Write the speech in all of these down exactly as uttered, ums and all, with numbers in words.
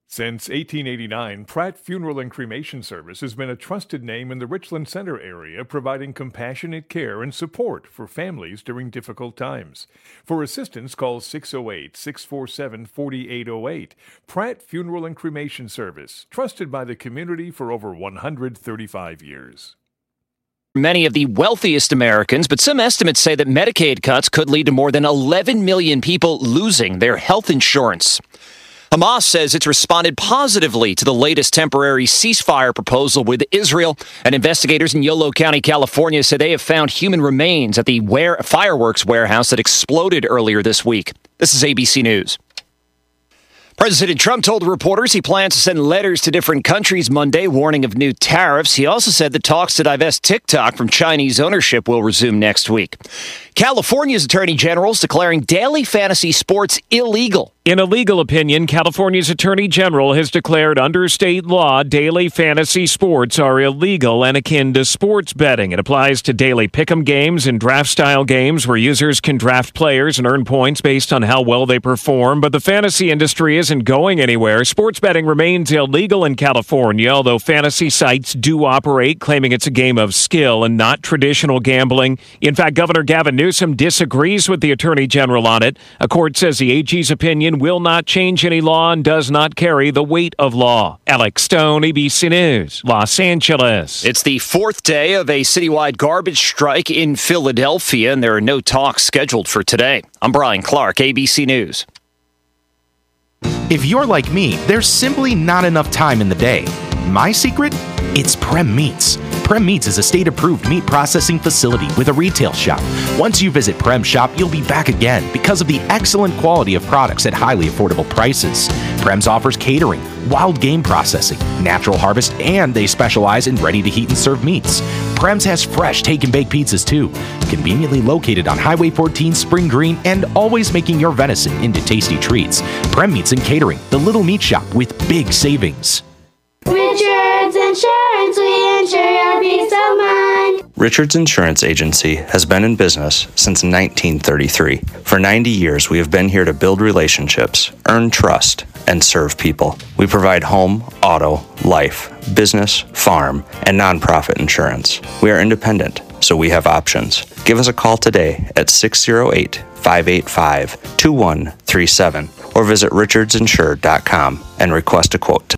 Since eighteen eighty-nine, Pratt Funeral and Cremation Service has been a trusted name in the Richland Center area, providing compassionate care and support for families during difficult times. For assistance, call six oh eight, six four seven, four eight oh eight. Pratt Funeral and Cremation Service, trusted by the community for over one hundred thirty-five years. Many of the wealthiest Americans, but some estimates say that Medicaid cuts could lead to more than eleven million people losing their health insurance. Hamas says it's responded positively to the latest temporary ceasefire proposal with Israel, and investigators in Yolo County, California, say they have found human remains at the ware- fireworks warehouse that exploded earlier this week. This is A B C News. President Trump told reporters he plans to send letters to different countries Monday, warning of new tariffs. He also said the talks to divest TikTok from Chinese ownership will resume next week. California's Attorney General is declaring daily fantasy sports illegal. In a legal opinion, California's Attorney General has declared under state law daily fantasy sports are illegal and akin to sports betting. It applies to daily pick'em games and draft-style games where users can draft players and earn points based on how well they perform. But the fantasy industry isn't going anywhere. Sports betting remains illegal in California, although fantasy sites do operate, claiming it's a game of skill and not traditional gambling. In fact, Governor Gavin Newsom disagrees with the Attorney General on it. A court says the A G's opinion will not change any law and does not carry the weight of law. Alex Stone, A B C News, Los Angeles. It's the fourth day of a citywide garbage strike in Philadelphia, and there are no talks scheduled for today. I'm Brian Clark, A B C News. If you're like me, there's simply not enough time in the day. My secret? It's Prem Meats. Prem Meats is a state-approved meat processing facility with a retail shop. Once you visit Prem Shop, you'll be back again because of the excellent quality of products at highly affordable prices. Prem's offers catering, wild game processing, natural harvest, and they specialize in ready-to-heat and serve meats. Prem's has fresh take-and-bake pizzas too, conveniently located on Highway fourteen Spring Green and always making your venison into tasty treats. Prem Meats and Catering, the little meat shop with big savings. Richards Insurance, we insure your peace of mind. Richards Insurance Agency has been in business since nineteen thirty-three. For ninety years, we have been here to build relationships, earn trust, and serve people. We provide home, auto, life, business, farm, and nonprofit insurance. We are independent, so we have options. Give us a call today at six oh eight, five eight five, two one three seven or visit richards insure dot com and request a quote.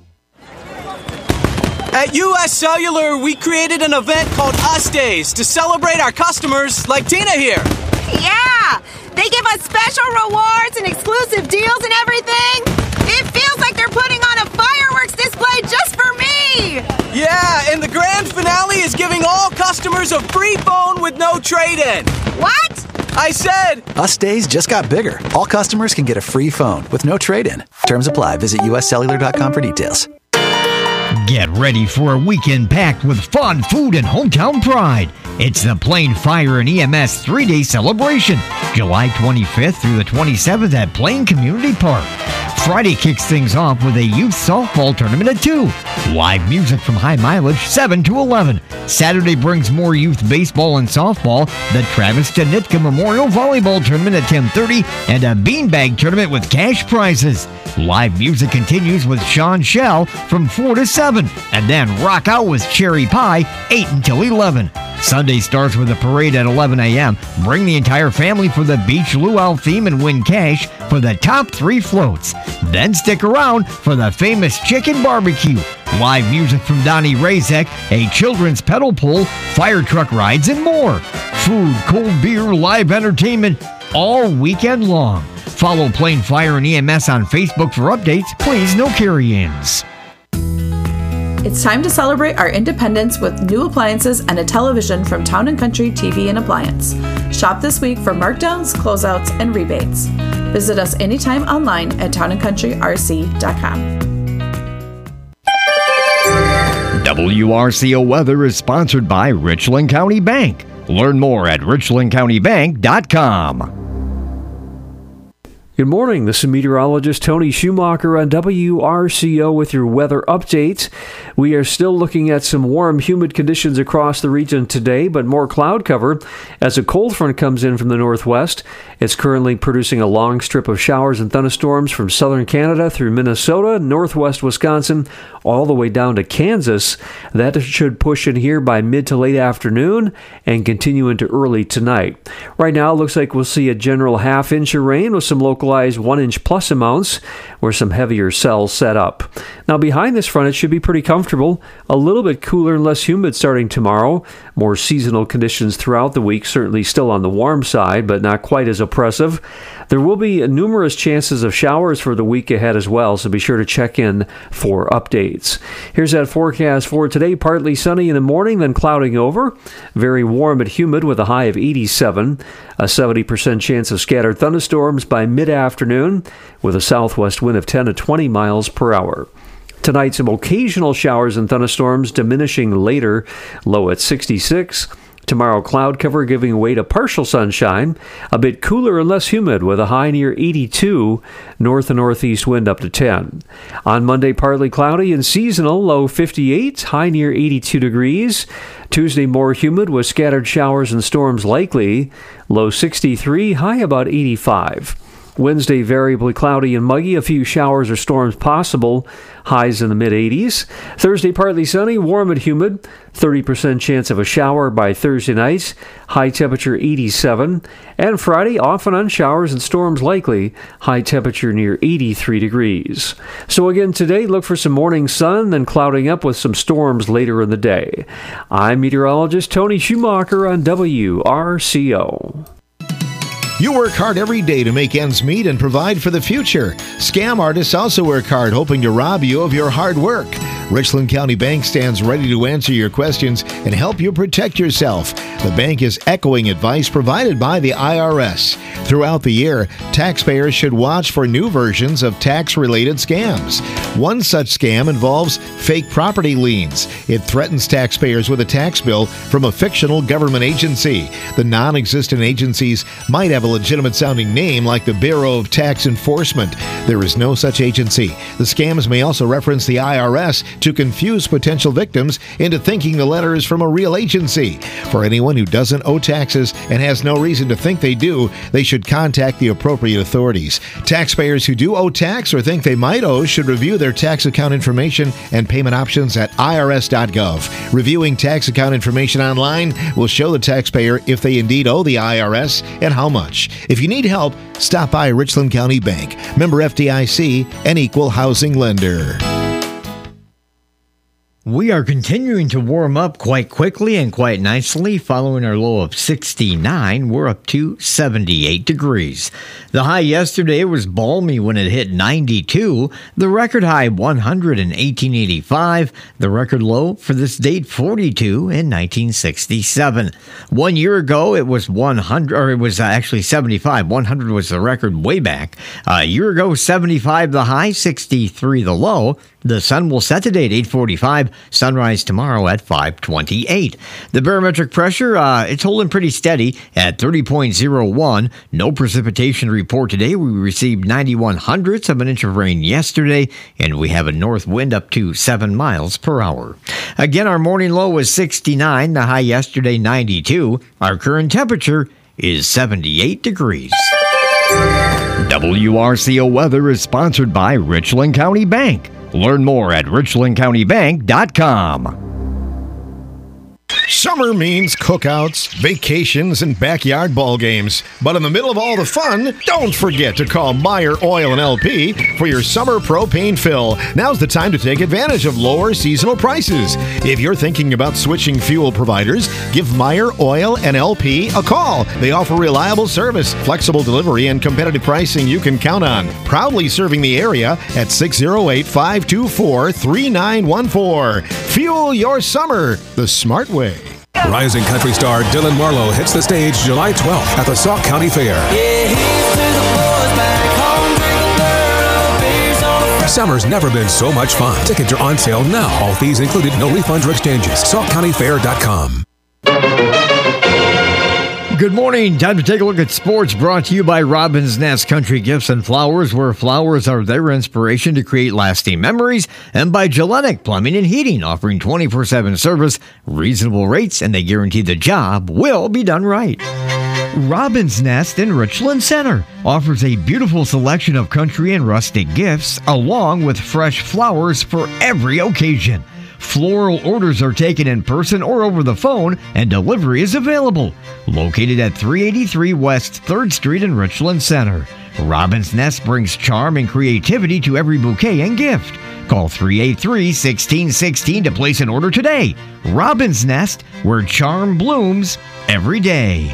At U S Cellular, we created an event called Us Days to celebrate our customers like Tina here. Yeah! They give us special rewards and exclusive deals and everything. It feels like they're putting on a fireworks display just for me. Yeah, and the grand finale is giving all customers a free phone with no trade-in. What? I said... Us Days just got bigger. All customers can get a free phone with no trade-in. Terms apply. Visit U S cellular dot com for details. Get ready for a weekend packed with fun, food, and hometown pride. It's the Plain Fire and E M S three-day celebration, July twenty-fifth through the twenty-seventh at Plain Community Park. Friday kicks things off with a youth softball tournament at two. Live music from High Mileage, seven to eleven. Saturday brings more youth baseball and softball, the Travis Danitka Memorial Volleyball Tournament at ten thirty, and a beanbag tournament with cash prizes. Live music continues with Sean Shell from four to seven, and then rock out with Cherry Pie, eight until eleven. Sunday starts with a parade at eleven a.m. Bring the entire family for the Beach Luau theme and win cash for the top three floats. Then stick around for the famous chicken barbecue. Live music from Donnie Razek, a children's pedal pull, fire truck rides, and more. Food, cold beer, live entertainment all weekend long. Follow Plain Fire and E M S on Facebook for updates. Please, no carry-ins. It's time to celebrate our independence with new appliances and a television from Town and Country T V and Appliance. Shop this week for markdowns, closeouts, and rebates. Visit us anytime online at town and country r c dot com. W R C O Weather is sponsored by Richland County Bank. Learn more at richland county bank dot com. Good morning. This is meteorologist Tony Schumacher on W R C O with your weather update. We are still looking at some warm, humid conditions across the region today, but more cloud cover as a cold front comes in from the northwest. It's currently producing a long strip of showers and thunderstorms from southern Canada through Minnesota, northwest Wisconsin, all the way down to Kansas. That should push in here by mid to late afternoon and continue into early tonight. Right now, it looks like we'll see a general half inch of rain with some localized one inch plus amounts where some heavier cells set up. Now behind this front, it should be pretty comfortable, a little bit cooler and less humid starting tomorrow. More seasonal conditions throughout the week, certainly still on the warm side, but not quite as oppressive. There will be numerous chances of showers for the week ahead as well, so be sure to check in for updates. Here's that forecast for today. Partly sunny in the morning, then clouding over. Very warm and humid with a high of eighty-seven. A seventy percent chance of scattered thunderstorms by mid-afternoon with a southwest wind of ten to twenty miles per hour. Tonight, some occasional showers and thunderstorms diminishing later, low at sixty-six. Tomorrow, cloud cover giving way to partial sunshine, a bit cooler and less humid with a high near eighty-two, north and northeast wind up to ten. On Monday, partly cloudy and seasonal, low fifty-eight, high near eighty-two degrees. Tuesday, more humid with scattered showers and storms likely, low sixty-three, high about eighty-five. Wednesday, variably cloudy and muggy, a few showers or storms possible, highs in the mid-eighties. Thursday, partly sunny, warm and humid, thirty percent chance of a shower by Thursday night, high temperature eighty-seven. And Friday, off and on showers and storms likely, high temperature near eighty-three degrees. So again, today, look for some morning sun, then clouding up with some storms later in the day. I'm meteorologist Tony Schumacher on W R C O. You work hard every day to make ends meet and provide for the future. Scam artists also work hard, hoping to rob you of your hard work. Richland County Bank stands ready to answer your questions and help you protect yourself. The bank is echoing advice provided by the I R S. Throughout the year, taxpayers should watch for new versions of tax-related scams. One such scam involves fake property liens. It threatens taxpayers with a tax bill from a fictional government agency. The non-existent agencies might have a legitimate-sounding name like the Bureau of Tax Enforcement. There is no such agency. The scams may also reference the I R S to confuse potential victims into thinking the letter is from a real agency. For anyone who doesn't owe taxes and has no reason to think they do, they should contact the appropriate authorities. Taxpayers who do owe tax or think they might owe should review their tax account information and payment options at I R S dot gov. Reviewing tax account information online will show the taxpayer if they indeed owe the I R S and how much. If you need help, stop by Richland County Bank, member F D I C, and equal housing lender. We are continuing to warm up quite quickly and quite nicely. Following our low of sixty-nine, we're up to seventy-eight degrees. The high yesterday was balmy when it hit ninety-two. The record high, one hundred in eighteen eighty-five. The record low for this date, forty-two in nineteen sixty-seven. One year ago, it was one hundred, or it was actually seventy-five. one hundred was the record way back. A year ago, seventy-five the high, sixty-three the low. The sun will set today at eight forty-five, sunrise tomorrow at five twenty-eight. The barometric pressure, uh, it's holding pretty steady at thirty point oh one. No precipitation report today. We received ninety-one hundredths of an inch of rain yesterday, and we have a north wind up to seven miles per hour. Again, our morning low was sixty-nine, the high yesterday ninety-two. Our current temperature is seventy-eight degrees. W R C O weather is sponsored by Richland County Bank. Learn more at richland county bank dot com. Summer means cookouts, vacations, and backyard ball games. But in the middle of all the fun, don't forget to call Meyer Oil and L P for your summer propane fill. Now's the time to take advantage of lower seasonal prices. If you're thinking about switching fuel providers, give Meyer Oil and L P a call. They offer reliable service, flexible delivery, and competitive pricing you can count on. Proudly serving the area at six oh eight, five two four, three nine one four. Fuel your summer the smart way. Rising country star Dylan Marlowe hits the stage July twelfth at the Sauk County Fair. Summer's never been so much fun. Tickets are on sale now. All fees included, no refunds or exchanges. sauk county fair dot com. Good morning. Time to take a look at sports, brought to you by Robin's Nest Country Gifts and Flowers, where flowers are their inspiration to create lasting memories, and by Gillenic Plumbing and Heating, offering twenty-four seven service, reasonable rates, and they guarantee the job will be done right. Robin's Nest in Richland Center offers a beautiful selection of country and rustic gifts, along with fresh flowers for every occasion. Floral orders are taken in person or over the phone, and delivery is available. Located at three eighty-three West third Street in Richland Center. Robin's Nest brings charm and creativity to every bouquet and gift. Call three eight three, one six one six to place an order today. Robin's Nest, where charm blooms every day.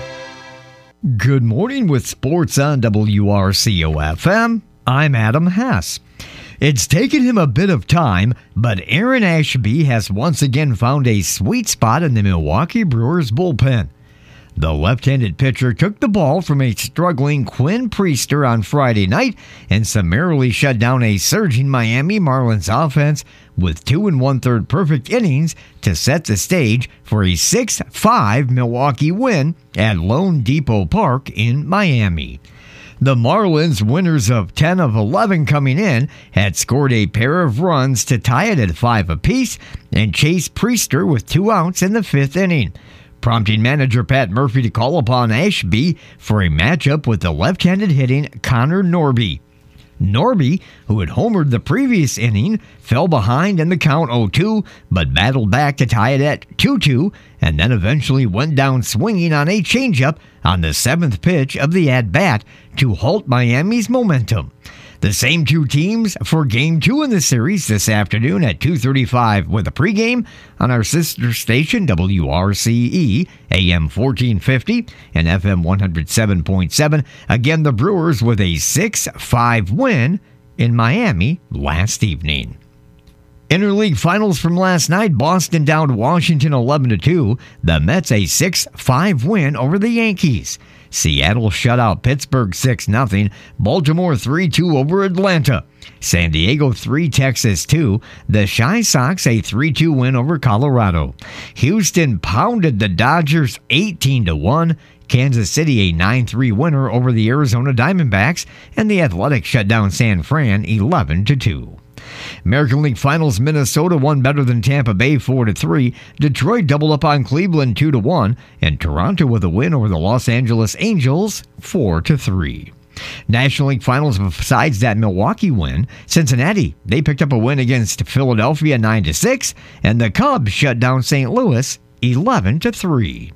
Good morning with sports on W R C O F M. I'm Adam Hess. It's taken him a bit of time, but Aaron Ashby has once again found a sweet spot in the Milwaukee Brewers bullpen. The left-handed pitcher took the ball from a struggling Quinn Priester on Friday night and summarily shut down a surging Miami Marlins offense with two and one-third perfect innings to set the stage for a six five Milwaukee win at Lone Depot Park in Miami. The Marlins, winners of ten of eleven coming in, had scored a pair of runs to tie it at five apiece and chased Priester with two outs in the fifth inning, prompting manager Pat Murphy to call upon Ashby for a matchup with the left-handed hitting Connor Norby. Norby, who had homered the previous inning, fell behind in the count oh two, but battled back to tie it at two two, and then eventually went down swinging on a changeup on the seventh pitch of the at-bat to halt Miami's momentum. The same two teams for Game two in the series this afternoon at two thirty-five with a pregame on our sister station W R C E, A M fourteen fifty and F M one oh seven point seven. Again, the Brewers with a six five win in Miami last evening. Interleague finals from last night, Boston downed Washington eleven to two. The Mets a six five win over the Yankees. Seattle shut out Pittsburgh six nothing. Baltimore three two over Atlanta. San Diego three, Texas two. The Chi Sox a three two win over Colorado. Houston pounded the Dodgers eighteen to one. Kansas City a nine three winner over the Arizona Diamondbacks. And the Athletics shut down San Fran eleven to two. American League Finals, Minnesota won better than Tampa Bay four to three. Detroit doubled up on Cleveland two to one, and Toronto with a win over the Los Angeles Angels four to three. National League Finals, besides that Milwaukee win, Cincinnati, they picked up a win against Philadelphia nine to six, and the Cubs shut down Saint Louis eleven to three.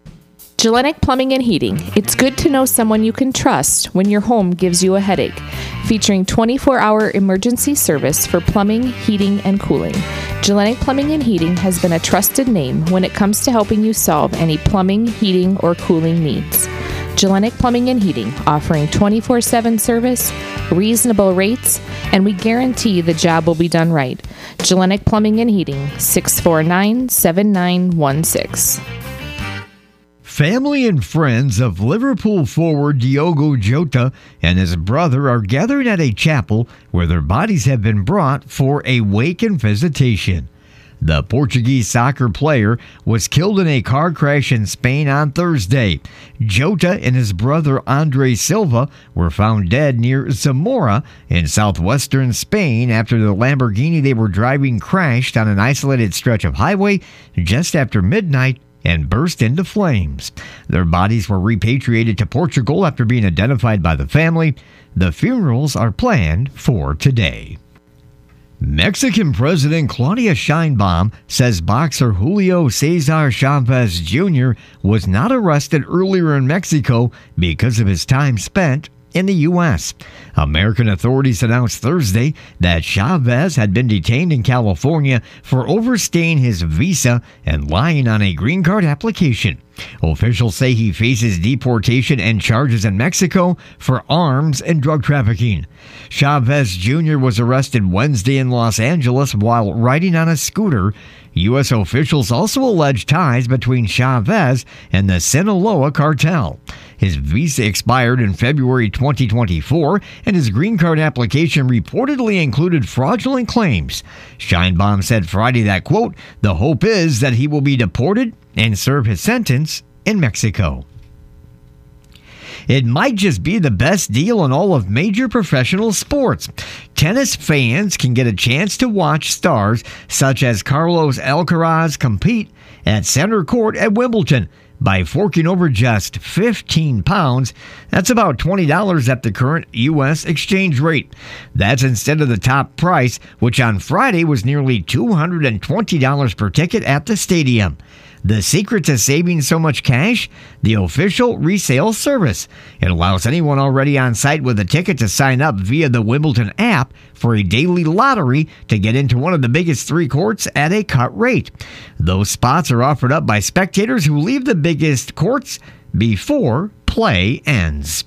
Gillenic Plumbing and Heating. It's good to know someone you can trust when your home gives you a headache. Featuring twenty-four hour emergency service for plumbing, heating, and cooling. Gillenic Plumbing and Heating has been a trusted name when it comes to helping you solve any plumbing, heating, or cooling needs. Gillenic Plumbing and Heating, offering twenty-four seven service, reasonable rates, and we guarantee the job will be done right. Gillenic Plumbing and Heating, six four nine, seven nine one six. Family and friends of Liverpool forward Diogo Jota and his brother are gathered at a chapel where their bodies have been brought for a wake and visitation. The Portuguese soccer player was killed in a car crash in Spain on Thursday. Jota and his brother Andre Silva were found dead near Zamora in southwestern Spain after the Lamborghini they were driving crashed on an isolated stretch of highway just after midnight and burst into flames. Their bodies were repatriated to Portugal after being identified by the family. The funerals are planned for today. Mexican President Claudia Sheinbaum says boxer Julio Cesar Chavez Junior was not arrested earlier in Mexico because of his time spent in the U S. American authorities announced Thursday that Chavez had been detained in California for overstaying his visa and lying on a green card application. Officials say he faces deportation and charges in Mexico for arms and drug trafficking. Chavez Junior was arrested Wednesday in Los Angeles while riding on a scooter. U S officials also allege ties between Chavez and the Sinaloa cartel. His visa expired in February twenty twenty-four, and his green card application reportedly included fraudulent claims. Sheinbaum said Friday that, quote, "The hope is that he will be deported and serve his sentence in Mexico." it might just be the best deal in all of major professional sports. Tennis fans can get a chance to watch stars such as Carlos Alcaraz compete at center court at Wimbledon by forking over just fifteen pounds. That's about twenty dollars at the current U S exchange rate. That's instead of the top price, which on Friday was nearly two hundred twenty dollars per ticket at the stadium. The secret to saving so much cash? The official resale service. It allows anyone already on site with a ticket to sign up via the Wimbledon app for a daily lottery to get into one of the biggest three courts at a cut rate. Those spots are offered up by spectators who leave the biggest courts before play ends.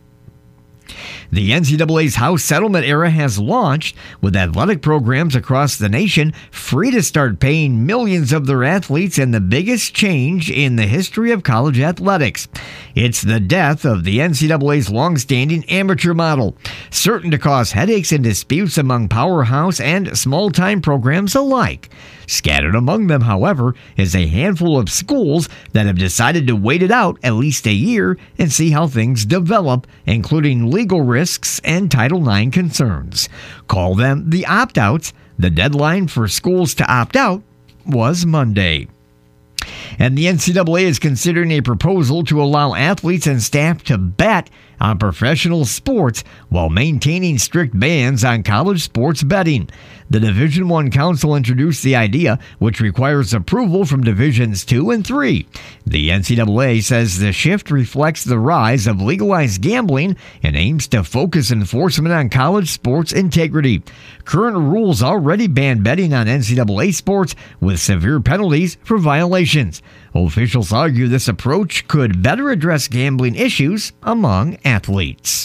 The N C double A's House Settlement era has launched, with athletic programs across the nation free to start paying millions of their athletes in the biggest change in the history of college athletics. It's the death of the N C double A's longstanding amateur model, certain to cause headaches and disputes among powerhouse and small-time programs alike. Scattered among them, however, is a handful of schools that have decided to wait it out at least a year and see how things develop, including legal risks and Title nine concerns. Call them the opt-outs. The deadline for schools to opt out was Monday. And the N C double A is considering a proposal to allow athletes and staff to bet on professional sports while maintaining strict bans on college sports betting. The Division One Council introduced the idea, which requires approval from Divisions Two and Three. The N C double A says the shift reflects the rise of legalized gambling and aims to focus enforcement on college sports integrity. Current rules already ban betting on N C double A sports with severe penalties for violations. Officials argue this approach could better address gambling issues among athletes.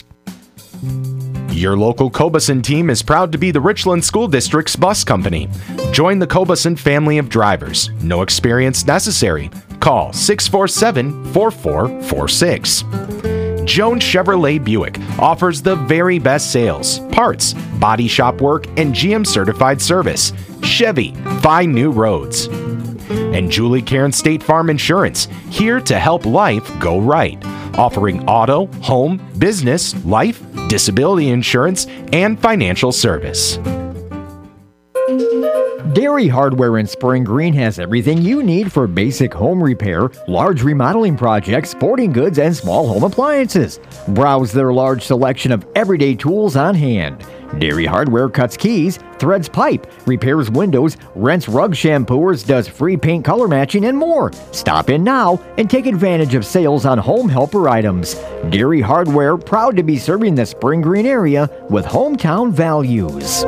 Your local Cobeson team is proud to be the Richland School District's bus company. Join the Cobeson family of drivers. No experience necessary. Call six four seven, four four four six. Jones Chevrolet Buick offers the very best sales, parts, body shop work, and G M certified service. Chevy, find new roads. And Julie Cairn State Farm Insurance, here to help life go right. Offering auto, home, business, life, disability insurance, and financial service. Dairy Hardware in Spring Green has everything you need for basic home repair, large remodeling projects, sporting goods, and small home appliances. Browse their large selection of everyday tools on hand. Dairy Hardware cuts keys, threads pipe, repairs windows, rents rug shampooers, does free paint color matching, and more. Stop in now and take advantage of sales on home helper items. Dairy Hardware, proud to be serving the Spring Green area with hometown values.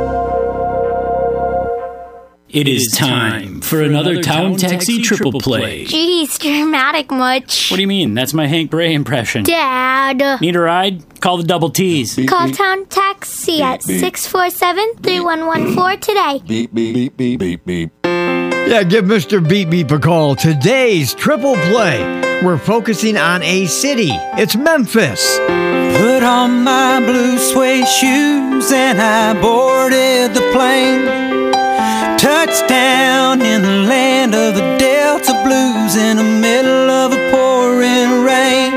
It is time for another Town Taxi Triple Play. Geez, dramatic much. What do you mean? That's my Hank Bray impression. Dad. Need a ride? Call the double T's. Call Town Taxi at six four seven, three one one four today. Beep, beep, beep, beep, beep, beep. Yeah, give Mister Beep Beep a call. Today's Triple Play, we're focusing on a city. It's Memphis. Put on my blue suede shoes and I boarded the plane. Touchdown in the land of the Delta Blues in the middle of a pouring rain.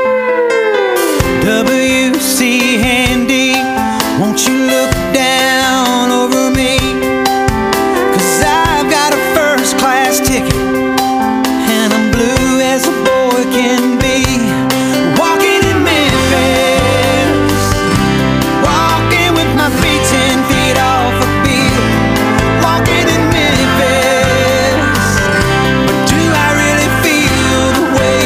W C Handy, won't you look down over me? 'Cause I've got a first class ticket and I'm blue as a boy can be. Walking in Memphis, walking with my feet ten feet off a bill. Walking in Memphis, but do I really feel the way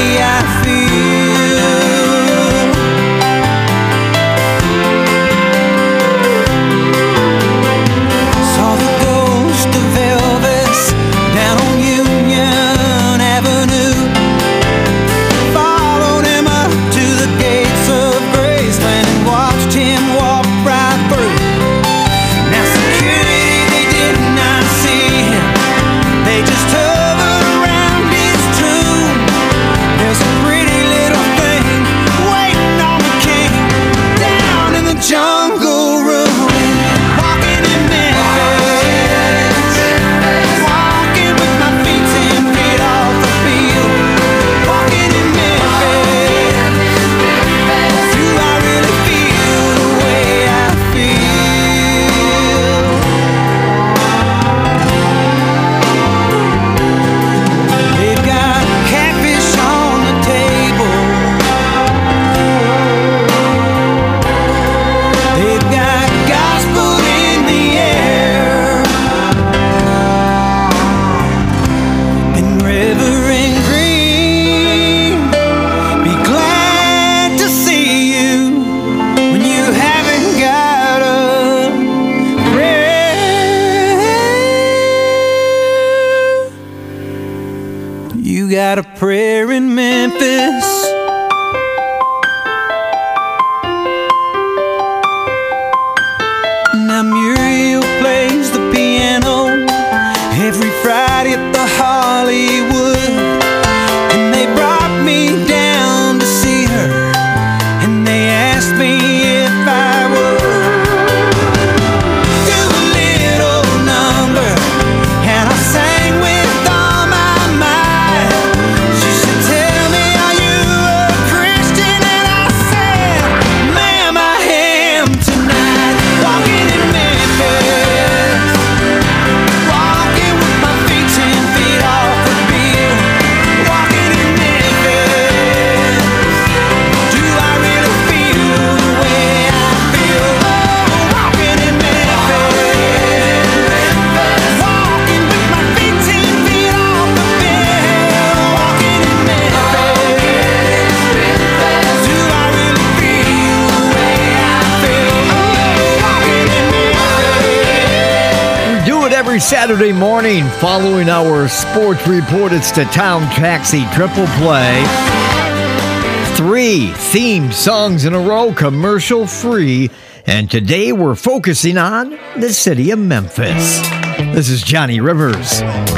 got a prayer in Memphis. Now Muriel plays the piano every Friday at the Hollywood, and they brought me down to see her, and they asked me if I would do a little number, and I sang with all my might. She said, "Tell me, are you a Christian?" And I said, "Ma'am, I am tonight." Walking in Memphis, walking with my feet ten feet off the bill. Walking in Memphis, do I really feel the way I feel? Oh, walking in Memphis, walking with my feet ten feet off the bill. Walking in Memphis, do I really feel the way I feel? Oh, walking in Memphis. We do it every Saturday morning following our sports report. It's the Town Taxi Triple Play. Three themed songs in a row, commercial free. And today we're focusing on the city of Memphis. This is Johnny Rivers.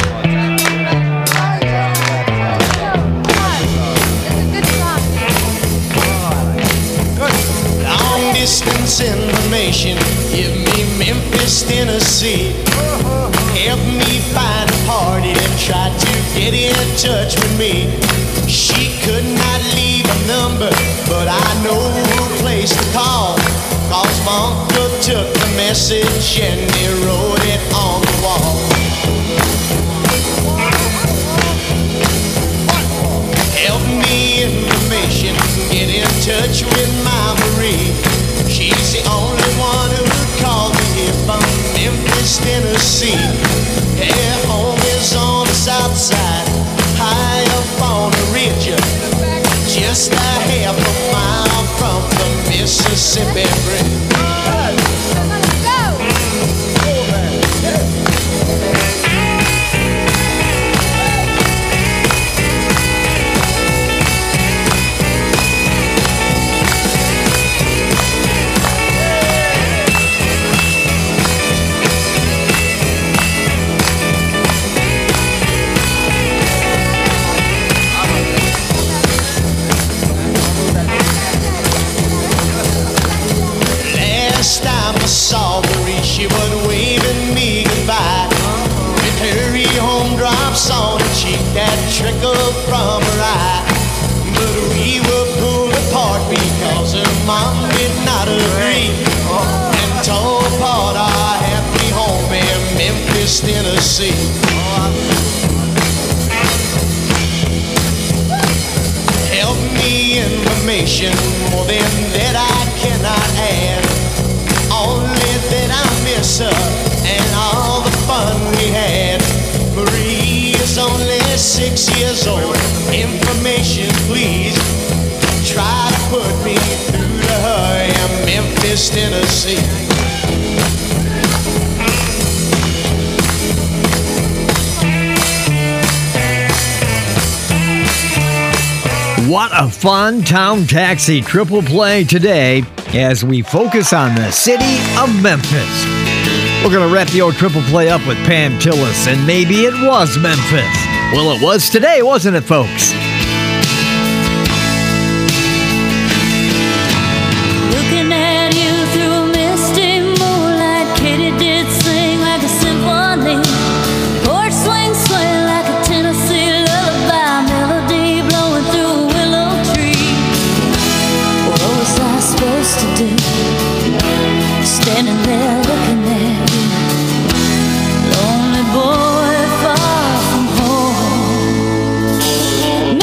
Long distance information, give me Memphis, Tennessee. Help me find a party that tried to get in touch with me. She could not leave a number, but I know a place to call. Cause my uncle took the message and he wrote it on the wall. Help me information, get in touch with my Marie. She's the only one who would call me here from Memphis, Tennessee. Her home is on the south side, high up on the ridge, just a half a mile from the Mississippi Bridge. Last time I saw Marie, she was waving me goodbye. With her home drops on her cheek that trickled from her eye. But we were pulled apart because her mom did not agree, and told part our happy home in Memphis, Tennessee. Help me information, more than that I cannot add. Only that I miss her and all the fun we had. Marie is only six years old. Information, please. Try to put me through to her in Memphis, Tennessee. What a fun Town Taxi Triple Play today as we focus on the city of Memphis. We're going to wrap the old Triple Play up with Pam Tillis, and maybe it was Memphis. Well, it was today, wasn't it, folks? Looking at you through a misty moonlight, Katy did sing like a symphony. Porch swing sway like a Tennessee lullaby, melody blowing through a willow tree. What was I supposed to do? Standing there looking at you, lonely boy far from home.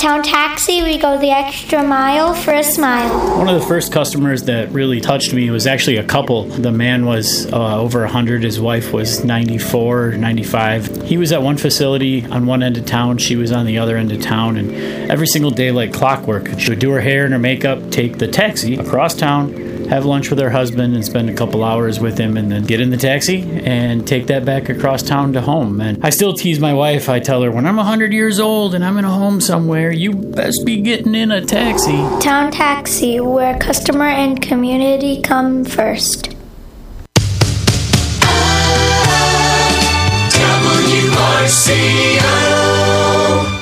Town Taxi, we go the extra mile for a smile. One of the first customers that really touched me was actually a couple. The man was uh, over one hundred. His wife was ninety-four, ninety-five. He was at one facility on one end of town. She was on the other end of town. And every single day, like clockwork, she would do her hair and her makeup, take the taxi across town, have lunch with her husband and spend a couple hours with him, and then get in the taxi and take that back across town to home. And I still tease my wife. I tell her, when I'm one hundred years old and I'm in a home somewhere, you best be getting in a taxi. Town Taxi, where customer and community come first. W R C O.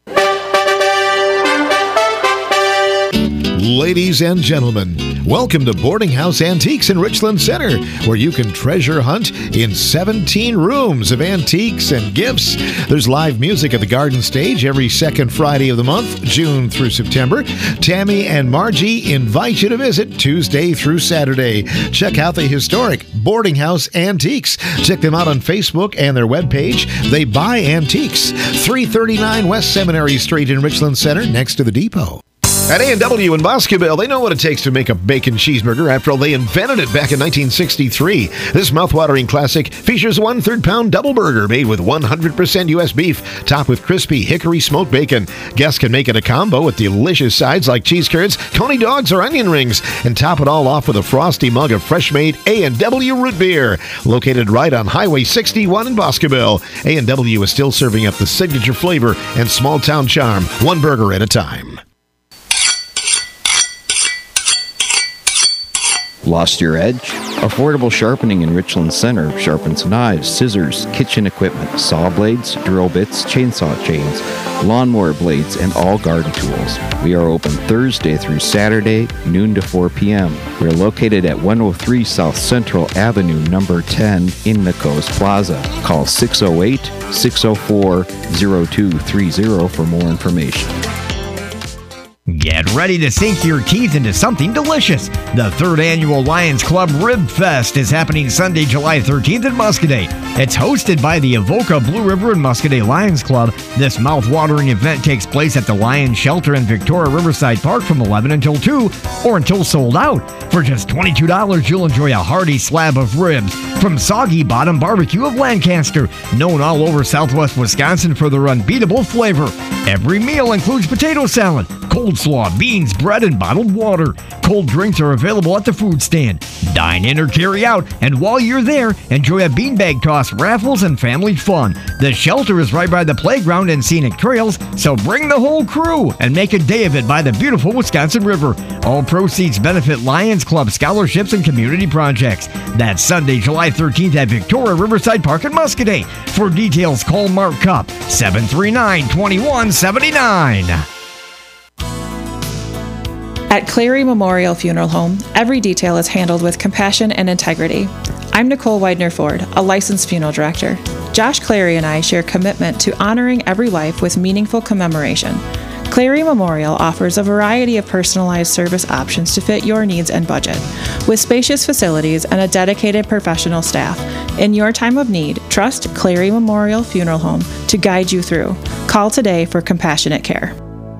Ladies and gentlemen, welcome to Boarding House Antiques in Richland Center, where you can treasure hunt in seventeen rooms of antiques and gifts. There's live music at the Garden Stage every second Friday of the month, June through September. Tammy and Margie invite you to visit Tuesday through Saturday. Check out the historic Boarding House Antiques. Check them out on Facebook and their webpage. They buy antiques. three thirty-nine West Seminary Street in Richland Center, next to the depot. At A and W in Boscobel, they know what it takes to make a bacon cheeseburger. After all, they invented it back in nineteen sixty-three. This mouthwatering classic features a one-third pound double burger made with one hundred percent U S beef, topped with crispy hickory smoked bacon. Guests can make it a combo with delicious sides like cheese curds, coney dogs, or onion rings, and top it all off with a frosty mug of fresh-made A and W root beer. Located right on Highway sixty-one in Boscobel, A and W is still serving up the signature flavor and small-town charm, one burger at a time. Lost your edge? Affordable Sharpening in Richland Center sharpens knives, scissors, kitchen equipment, saw blades, drill bits, chainsaw chains, lawnmower blades, and all garden tools. We are open Thursday through Saturday, noon to four p.m. We are located at one oh three South Central Avenue, number ten, in the Coast Plaza. Call six oh eight, six oh four, oh two three oh for more information. Get ready to sink your teeth into something delicious. The third annual Lions Club Rib Fest is happening Sunday, July thirteenth in Muscoda. It's hosted by the Avoca Blue River and Muscoda Lions Club. This mouth-watering event takes place at the Lions Shelter in Victoria Riverside Park from eleven until two, or until sold out. For just twenty-two dollars, you'll enjoy a hearty slab of ribs from Soggy Bottom Barbecue of Lancaster, known all over southwest Wisconsin for their unbeatable flavor. Every meal includes potato salad, coleslaw, beans, bread, and bottled water. Cold drinks are available at the food stand. Dine in or carry out, and while you're there, enjoy a beanbag toss, raffles, and family fun. The shelter is right by the playground and scenic trails, so bring the whole crew and make a day of it by the beautiful Wisconsin River. All proceeds benefit Lions Club scholarships and community projects. That's Sunday, July thirteenth at Victoria Riverside Park in Muscoda. For details, call Mark Cup, seven three nine, two one seven nine. At Clary Memorial Funeral Home, every detail is handled with compassion and integrity. I'm Nicole Widener-Ford, a licensed funeral director. Josh Clary and I share commitment to honoring every life with meaningful commemoration. Clary Memorial offers a variety of personalized service options to fit your needs and budget. With spacious facilities and a dedicated professional staff, in your time of need, trust Clary Memorial Funeral Home to guide you through. Call today for compassionate care.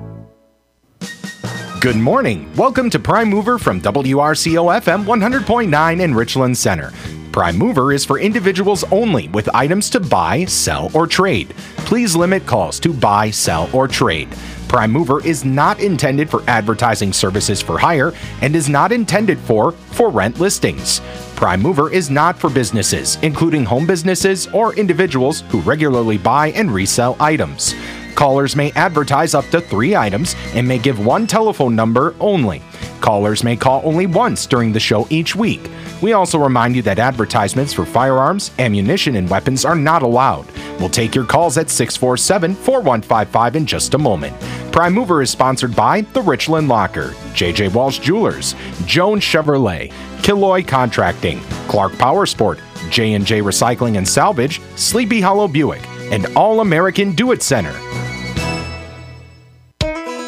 Good morning. Welcome to Prime Mover from W R C O F M one hundred point nine in Richland Center. Prime Mover is for individuals only with items to buy, sell, or trade. Please limit calls to buy, sell, or trade. Prime Mover is not intended for advertising services for hire and is not intended for for rent listings. Prime Mover is not for businesses, including home businesses or individuals who regularly buy and resell items. Callers may advertise up to three items and may give one telephone number only. Callers may call only once during the show each week. We also remind you that advertisements for firearms, ammunition, and weapons are not allowed. We'll take your calls at six four seven, four one five five in just a moment. Prime Mover is sponsored by The Richland Locker, J J Walsh Jewelers, Jones Chevrolet, Killoy Contracting, Clark Power Sport, J and J Recycling and Salvage, Sleepy Hollow Buick, and All American Do It Center.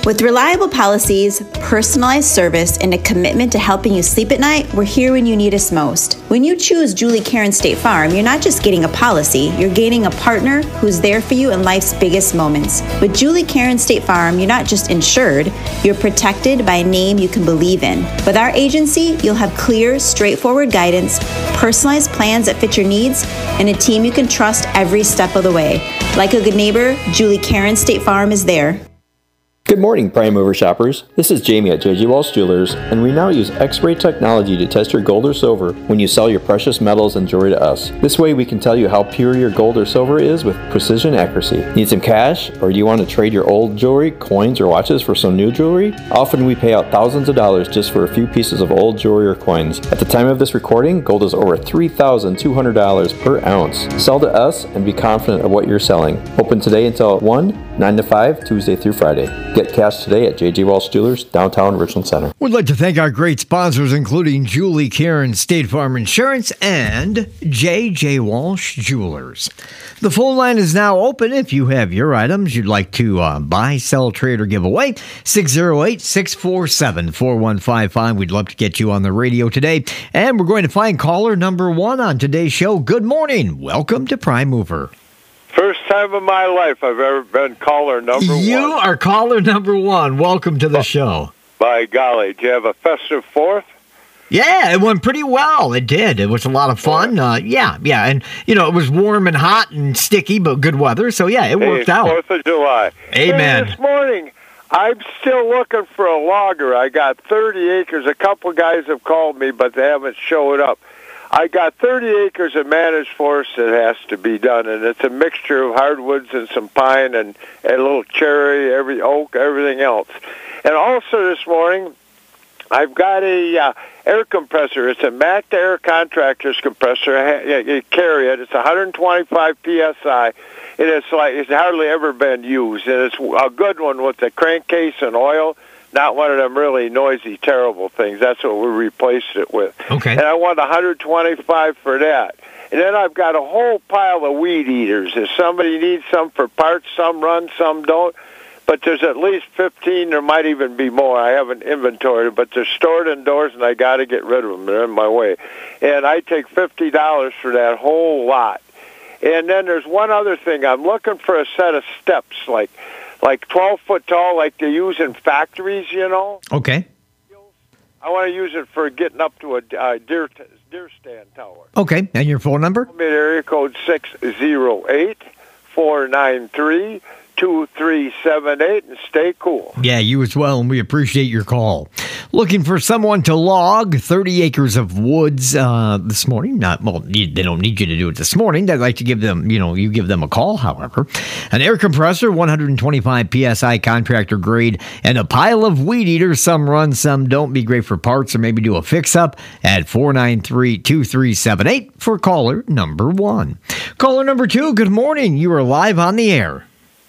With reliable policies, personalized service, and a commitment to helping you sleep at night, we're here when you need us most. When you choose Julie Karen State Farm, you're not just getting a policy, you're gaining a partner who's there for you in life's biggest moments. With Julie Karen State Farm, you're not just insured, you're protected by a name you can believe in. With our agency, you'll have clear, straightforward guidance, personalized plans that fit your needs, and a team you can trust every step of the way. Like a good neighbor, Julie Karen State Farm is there. Good morning, Prime Mover shoppers. This is Jamie at J J Walsh Jewelers, and we now use X-ray technology to test your gold or silver when you sell your precious metals and jewelry to us. This way we can tell you how pure your gold or silver is with precision accuracy. Need some cash, or do you want to trade your old jewelry, coins, or watches for some new jewelry? Often we pay out thousands of dollars just for a few pieces of old jewelry or coins. At the time of this recording, gold is over three thousand two hundred dollars per ounce. Sell to us and be confident of what you're selling. Open today until one, nine to five, Tuesday through Friday. Get cash today at J J Walsh Jewelers, downtown Richland Center. We'd like to thank our great sponsors, including Julie Karen State Farm Insurance and J J Walsh Jewelers. The phone line is now open if you have your items you'd like to uh, buy, sell, trade, or give away. six oh eight, six four seven, four one five five. We'd love to get you on the radio today. And we're going to find caller number one on today's show. Good morning. Welcome to Prime Mover. First time in my life I've ever been caller number you one. You are caller number one. Welcome to the show. By golly, did you have a festive fourth? Yeah, it went pretty well. It did. It was a lot of fun. Uh, yeah, yeah. And, you know, it was warm and hot and sticky, but good weather. So, yeah, it hey, worked out. fourth of July. Amen. Hey, this morning, I'm still looking for a logger. I got thirty acres. A couple guys have called me, but they haven't showed up. I got thirty acres of managed forest that has to be done, and it's a mixture of hardwoods and some pine and, and a little cherry, every oak, everything else. And also this morning, I've got a uh, air compressor. It's a Mac Air Contractors compressor. You carry it. It's one hundred twenty-five P S I, and it's like it's hardly ever been used. And it's a good one with the crankcase and oil. Not one of them really noisy, terrible things. That's what we replaced it with. Okay. And I want one hundred twenty-five for that. And then I've got a whole pile of weed eaters. If somebody needs some for parts, some run, some don't. But there's at least fifteen. There might even be more. I haven't inventoried, but they're stored indoors, and I got to get rid of them. They're in my way. And I take fifty dollars for that whole lot. And then there's one other thing. I'm looking for a set of steps, like like twelve foot tall, like they use in factories, you know. Okay. I want to use it for getting up to a uh, deer t- deer stand tower. Okay, and your phone number? Area code six oh eight, four nine three, two three seven eight, and stay cool. Yeah, you as well, and we appreciate your call. Looking for someone to log thirty acres of woods uh, this morning. Not well, they don't need you to do it this morning. They'd like to give them, you know, you give them a call, however. An air compressor, one hundred twenty-five P S I contractor grade, and a pile of weed eaters. Some run, some don't. Be great for parts or maybe do a fix-up at four nine three, two three seven eight for caller number one. Caller number two, good morning. You are live on the air.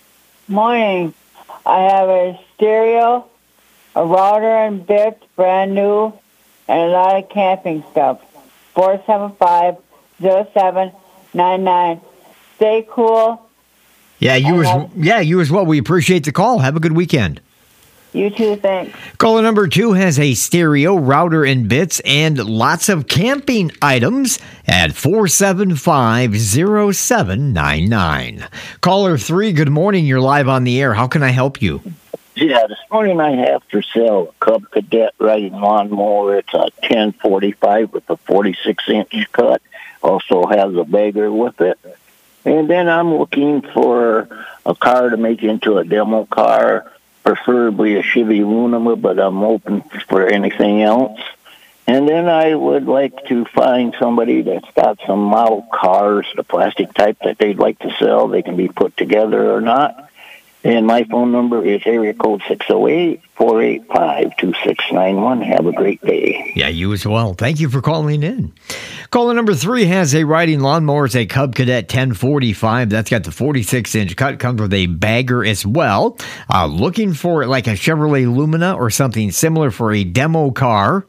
Morning. I have a stereo, a router and bit, brand new, and a lot of camping stuff. four seven five, zero seven nine nine. Stay cool. Yeah, you as have, yeah, you as well. We appreciate the call. Have a good weekend. You too, thanks. Caller number two has a stereo, router and bits, and lots of camping items at four seven five, zero seven nine nine. Caller three, good morning. You're live on the air. How can I help you? Yeah, this morning I have for sale a Cub Cadet riding lawnmower. It's a ten forty-five with a forty-six inch cut. Also has a bagger with it. And then I'm looking for a car to make into a demo car, preferably a Chevy Luna, but I'm open for anything else. And then I would like to find somebody that's got some model cars, the plastic type that they'd like to sell. They can be put together or not. And my phone number is area code six oh eight, four eight five, two six nine one. Have a great day. Yeah, you as well. Thank you for calling in. Caller number three has a riding lawnmower. It's a Cub Cadet ten forty-five. That's got the forty-six inch cut. Comes with a bagger as well. Uh, looking for like a Chevrolet Lumina or something similar for a demo car.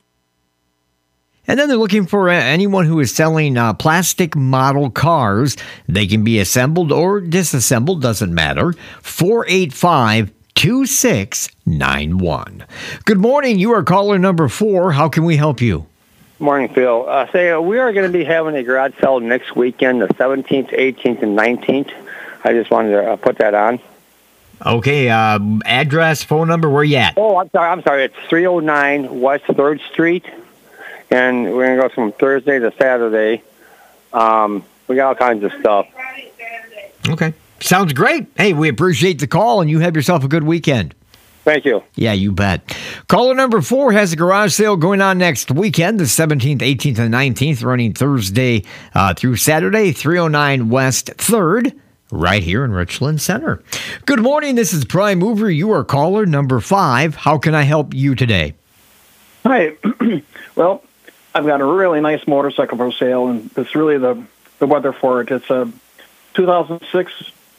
And then they're looking for anyone who is selling uh, plastic model cars. They can be assembled or disassembled, doesn't matter. four eight five, two six nine one. Good morning. You are caller number four. How can we help you? Morning, Phil. Uh, say, uh, we are going to be having a garage sale next weekend, the seventeenth, eighteenth, and nineteenth. I just wanted to uh, put that on. Okay, uh, address, phone number, where you at? Oh, I'm sorry. I'm sorry. It's three oh nine West third Street, and we're going to go from Thursday to Saturday. Um, we got all kinds of stuff. Okay. Sounds great. Hey, we appreciate the call, and you have yourself a good weekend. Thank you. Yeah, you bet. Caller number four has a garage sale going on next weekend, the seventeenth, eighteenth, and nineteenth, running Thursday uh, through Saturday, three oh nine West third, right here in Richland Center. Good morning. This is Prime Mover. You are caller number five. How can I help you today? Hi. Well, I've got a really nice motorcycle for sale, and it's really the, the weather for it. It's a two thousand six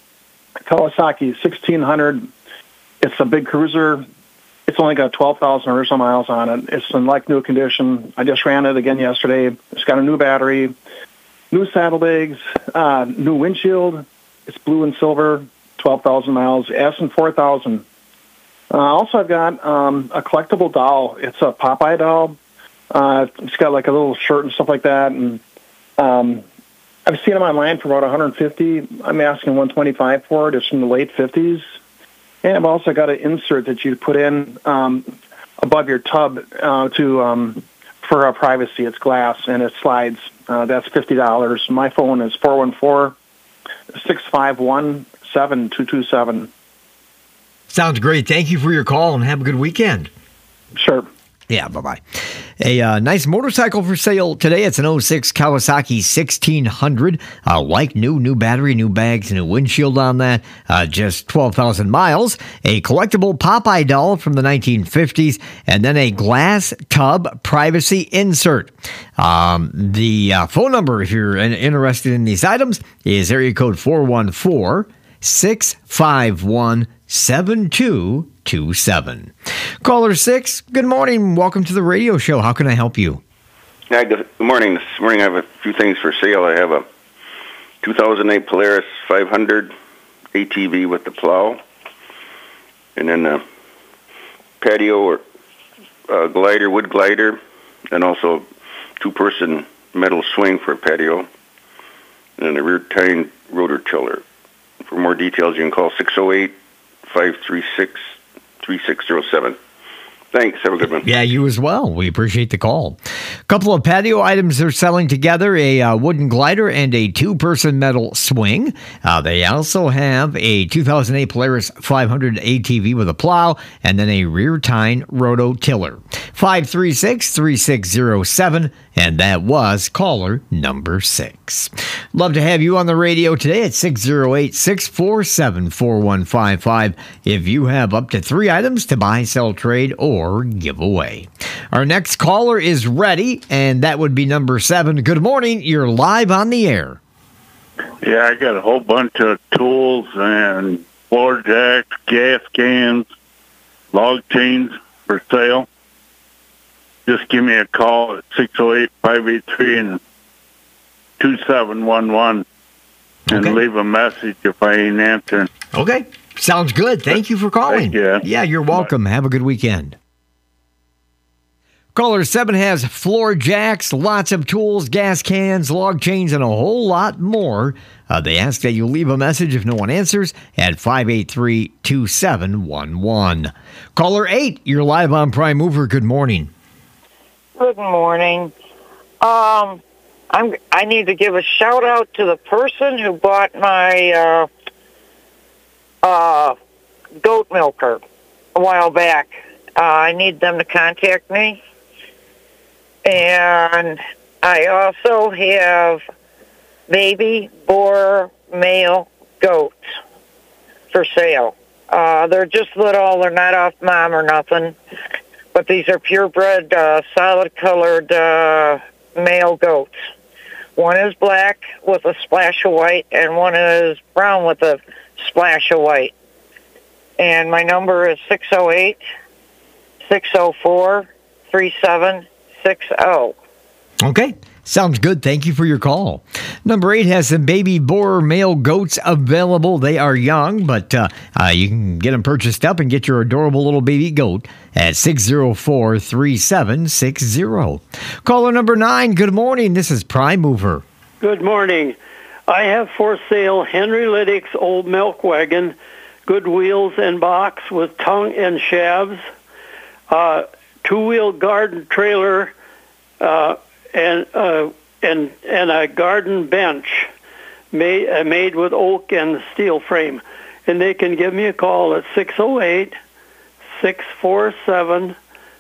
Kawasaki sixteen hundred. It's a big cruiser. It's only got twelve thousand or so miles on it. It's in like new condition. I just ran it again yesterday. It's got a new battery, new saddlebags, uh, new windshield. It's blue and silver, twelve thousand miles, S and four thousand. Uh, also, I've got um, a collectible doll. It's a Popeye doll. Uh, it's got like a little shirt and stuff like that. And um, I've seen them online for about one hundred fifty dollars. I'm asking one hundred twenty-five dollars for it. It's from the late fifties. And I've also got an insert that you put in um, above your tub uh, to um, for uh, privacy. It's glass, and it slides. Uh, that's fifty dollars. My phone is four one four, six five one, seven two two seven. Sounds great. Thank you for your call, and have a good weekend. Sure. Yeah, bye-bye. A uh, nice motorcycle for sale today. It's an oh six Kawasaki sixteen hundred. Uh, like new, new battery, new bags, new windshield on that. Uh, just twelve thousand miles. A collectible Popeye doll from the nineteen fifties. And then a glass tub privacy insert. Um, the uh, phone number, if you're in- interested in these items, is area code four one four, six five one, seven two two seven. Caller six, good morning. Welcome to the radio show. How can I help you? Yeah, good morning. This morning I have a few things for sale. I have a two thousand eight Polaris five hundred A T V with the plow, and then a patio or uh, glider, wood glider, and also two-person metal swing for a patio, and then a rear-tine rotor tiller. For more details, you can call six oh eight, five three six, three six zero seven. Thanks. Have a good one. Yeah, you as well. We appreciate the call. A couple of patio items they're selling together, a uh, wooden glider and a two-person metal swing. Uh, they also have a two thousand eight Polaris five hundred A T V with a plow and then a rear-tine roto tiller. five three six, three six zero seven, and that was caller number six. Love to have you on the radio today at six oh eight, six four seven, four one five five if you have up to three items to buy, sell, trade, or give away. Our next caller is ready, and that would be number seven. Good morning. You're live on the air. Yeah, I got a whole bunch of tools and floor jacks, gas cans, log chains for sale. Just give me a call at six oh eight, five eight three, two seven one one and okay. leave a message if I ain't answering. Okay. Sounds good. Thank you for calling. Thank you. Yeah, you're welcome. Bye. Have a good weekend. Caller seven has floor jacks, lots of tools, gas cans, log chains, and a whole lot more. Uh, they ask that you leave a message if no one answers at five eight three, two seven one one. Caller eight, you're live on Prime Mover. Good morning. Good morning. Um, I'm. I need to give a shout out to the person who bought my uh, uh, goat milker a while back. Uh, I need them to contact me. And I also have baby boar male goats for sale. Uh, they're just little. They're not off mom or nothing. But these are purebred, uh, solid-colored uh, male goats. One is black with a splash of white, and one is brown with a splash of white. And my number is six oh eight, six oh four, three seven six oh. Okay. Sounds good. Thank you for your call. Number eight has some baby boar male goats available. They are young, but uh, uh, you can get them purchased up and get your adorable little baby goat at six oh four, three seven six zero. Caller number nine, good morning. This is Prime Mover. Good morning. I have for sale Henry Liddick's old milk wagon, good wheels and box with tongue and shafts, uh, two-wheel garden trailer, uh, and uh, and and a garden bench made uh, made with oak and steel frame. And they can give me a call at six oh eight, six four seven,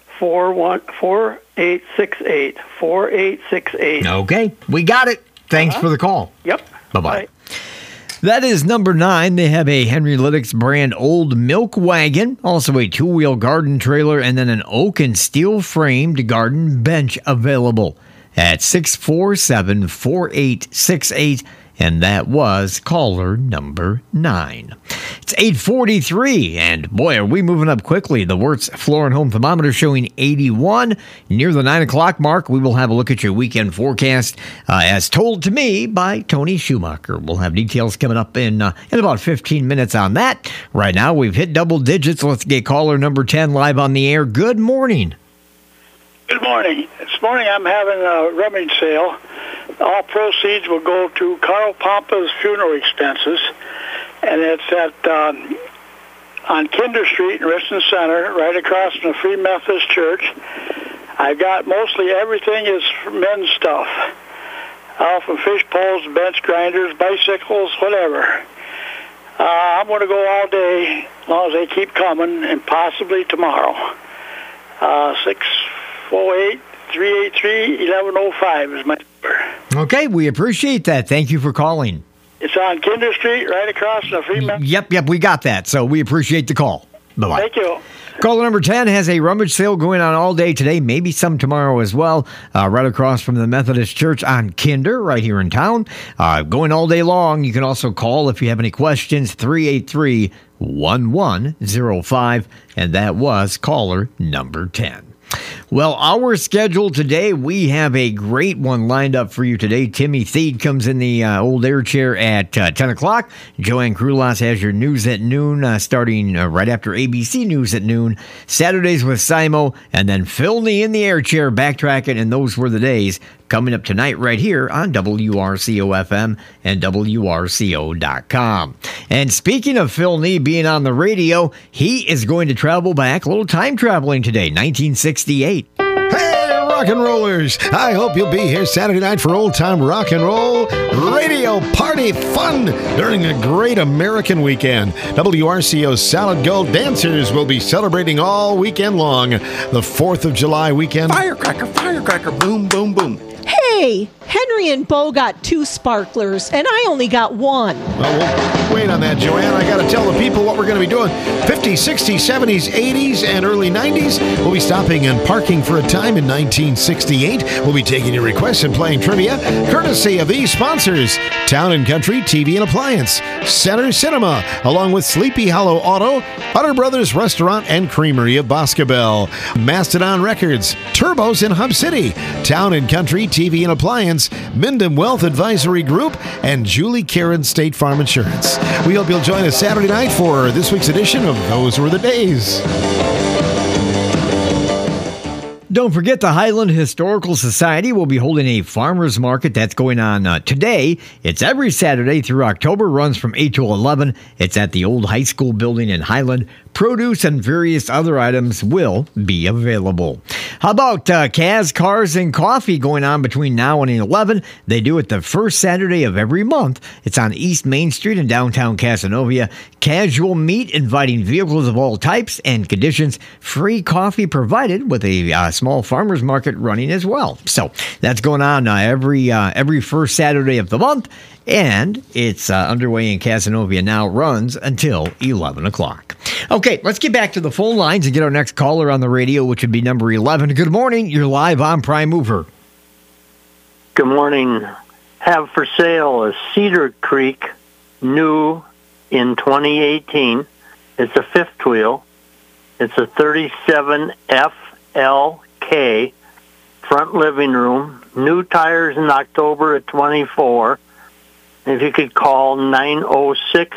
four eight six eight, four eight six eight. Okay, we got it. Thanks Uh-huh. for the call. Yep. Bye-bye. Bye. That is number nine. They have a Henry Liddick's brand old milk wagon, also a two-wheel garden trailer, and then an oak and steel framed garden bench available at six four seven, four eight six eight, and that was caller number nine. It's eight forty-three, and boy, are we moving up quickly. The Wirtz Floor and Home Thermometer showing eighty-one. Near the nine o'clock mark, we will have a look at your weekend forecast, uh, as told to me by Tony Schumacher. We'll have details coming up in, uh, in about fifteen minutes on that. Right now, we've hit double digits. Let's get caller number ten live on the air. Good morning. Good morning. This morning I'm having a rummage sale. All proceeds will go to Carl Pompa's funeral expenses, and it's at um, on Kinder Street in Richland Center, right across from the Free Methodist Church. I've got mostly everything is men's stuff, all from fish poles, bench grinders, bicycles, whatever. Uh, I'm going to go all day, as long as they keep coming, and possibly tomorrow. Uh, six four eight, three eight three, eleven oh five is my number. Okay, we appreciate that. Thank you for calling. It's on Kinder Street, right across from the Free Methodist. Yep, yep, we got that. So we appreciate the call. Bye-bye. Thank you. Caller number ten has a rummage sale going on all day today, maybe some tomorrow as well, uh, right across from the Methodist Church on Kinder, right here in town. Uh, going all day long. You can also call if you have any questions, three eight three, one one oh five, and that was caller number ten. Well, our schedule today, we have a great one lined up for you today. Timmy Theed comes in the uh, old air chair at uh, ten o'clock. Joanne Krulas has your news at noon, uh, starting uh, right after A B C News at noon. Saturdays with Simo, and then Phil Nee in the air chair, backtracking, and those were the days. Coming up tonight right here on W R C O F M and W R C O dot com. And speaking of Phil Nee being on the radio, he is going to travel back, a little time traveling today, nineteen sixty-eight. Hey, rock and rollers! I hope you'll be here Saturday night for old time rock and roll radio party fun during a great American weekend. W R C O Solid Gold Dancers will be celebrating all weekend long. The fourth of July weekend. Firecracker, firecracker, boom, boom, boom. Hey, Henry and Bo got two sparklers, and I only got one. Well, we'll wait on that, Joanne. I got to tell the people what we're going to be doing. fifties, sixties, seventies, eighties, and early nineties. We'll be stopping and parking for a time in nineteen sixty-eight. We'll be taking your requests and playing trivia, courtesy of these sponsors: Town and Country T V and Appliance, Center Cinema, along with Sleepy Hollow Auto, Hutter Brothers Restaurant and Creamery of Boscobel, Mastodon Records, Turbos in Hub City, Town and Country T V and Appliance, Minden Wealth Advisory Group, and Julie Karen State Farm Insurance. We hope you'll join us Saturday night for this week's edition of Those Were the Days. Don't forget, the Highland Historical Society will be holding a farmers market that's going on uh, today. It's every Saturday through October, runs from eight to eleven. It's at the old high school building in Highland. Produce and various other items will be available. How about uh, Kaz Cars and Coffee going on between now and eleven? They do it the first Saturday of every month. It's on East Main Street in downtown Casanova. Casual meet, inviting vehicles of all types and conditions. Free coffee provided with a uh, small farmers market running as well. So that's going on uh, every uh, every first Saturday of the month, and it's uh, underway in Casanova now. Runs until eleven o'clock. Okay, let's get back to the phone lines and get our next caller on the radio, which would be number eleven. Good morning. You're live on Prime Mover. Good morning. Have for sale a Cedar Creek new in twenty eighteen. It's a fifth wheel. It's a thirty-seven F L K front living room. New tires in October at twenty-four. If you could call nine oh six,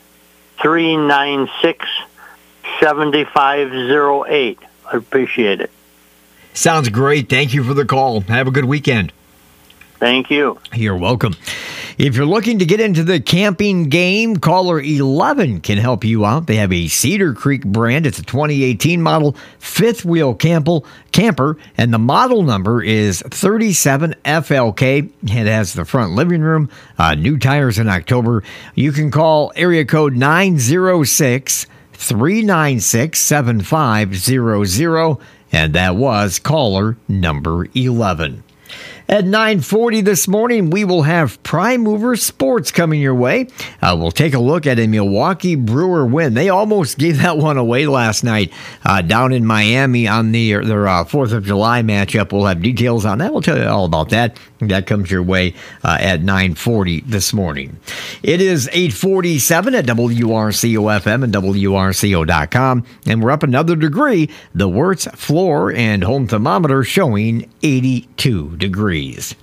three nine six, seven five oh eight. I appreciate it. Sounds great. Thank you for the call. Have a good weekend. Thank you. You're welcome. If you're looking to get into the camping game, caller eleven can help you out. They have a Cedar Creek brand. It's a twenty eighteen model fifth wheel camper, camper, and the model number is thirty-seven F L K. It has the front living room, uh, new tires in October. You can call area code nine oh six, three nine six, seven five zero zero, and that was caller number eleven. At nine forty this morning, we will have Prime Mover Sports coming your way. Uh, we'll take a look at a Milwaukee Brewer win. They almost gave that one away last night uh, down in Miami on the, their uh, fourth of July matchup. We'll have details on that. We'll tell you all about that. That comes your way uh, at nine forty this morning. It is eight forty-seven at W R C O F M and W R C O dot com, and we're up another degree. The Wirtz floor and home thermometer showing eighty-two degrees.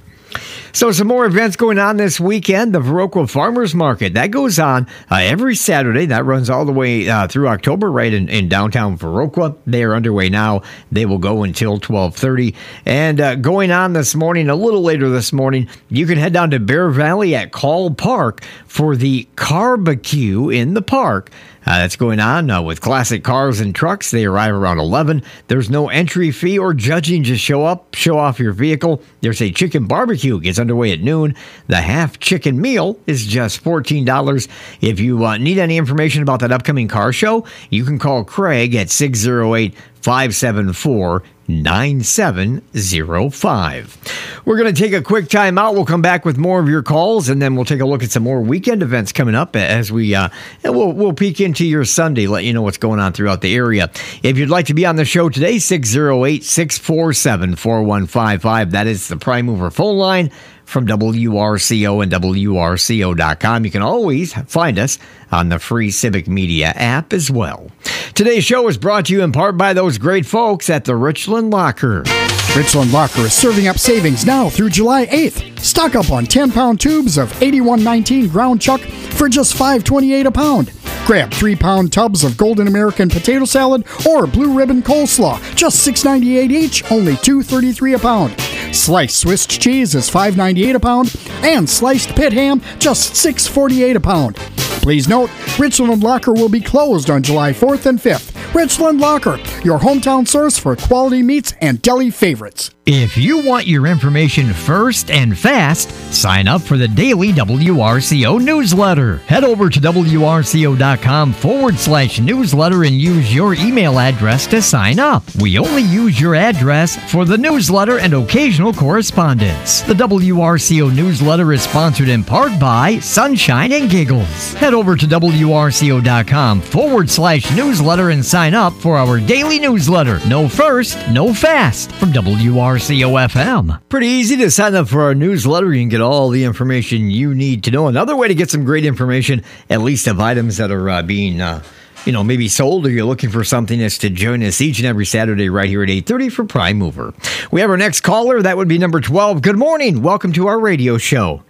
So some more events going on this weekend. The Viroqua Farmers Market, that goes on uh, every Saturday. That runs all the way uh, through October right in, in downtown Viroqua. They are underway now. They will go until twelve thirty. And uh, going on this morning, a little later this morning, you can head down to Bear Valley at Call Park for the Carbecue in the park. Uh, that's going on uh, with classic cars and trucks. They arrive around eleven. There's no entry fee or judging. Just show up, show off your vehicle. There's a chicken barbecue. Gets underway at noon. The half chicken meal is just fourteen dollars. If you uh, need any information about that upcoming car show, you can call Craig at six oh eight, five seven four, nine seven oh five. We're going to take a quick time out. We'll come back with more of your calls, and then we'll take a look at some more weekend events coming up as we uh, and we'll we'll peek into your Sunday, let you know what's going on throughout the area. If you'd like to be on the show today, six oh eight, six four seven, four one five five. That is the Prime Mover phone line from W R C O and W R C O dot com. You can always find us on the free Civic Media app as well. Today's show is brought to you in part by those great folks at the Richland Locker. Richland Locker is serving up savings now through July eighth. Stock up on ten-pound tubes of eighty-one nineteen ground chuck for just five twenty-eight a pound. Grab three-pound tubs of Golden American potato salad or Blue Ribbon coleslaw, just six ninety-eight each, only two thirty-three a pound. Sliced Swiss cheese is five ninety-eight a pound, and sliced pit ham just six forty-eight a pound. Please note, Richland Locker will be closed on July fourth and fifth. Richland Locker, your hometown source for quality meats and deli favorites. If you want your information first and fast, sign up for the daily W R C O newsletter. Head over to W R C O dot com forward slash newsletter and use your email address to sign up. We only use your address for the newsletter and occasional correspondence. The W R C O newsletter is sponsored in part by Sunshine and Giggles. Head over to W R C O dot com forward slash newsletter and sign up for our daily newsletter. No first, no fast from W R C O F M. Pretty easy to sign up for our newsletter. You can get all the information you need to know. Another way to get some great information, at least of items that are uh, being, uh, you know, maybe sold, or you're looking for something, is to join us each and every Saturday right here at eight thirty for Prime Mover. We have our next caller. That would be number twelve. Good morning. Welcome to our radio show.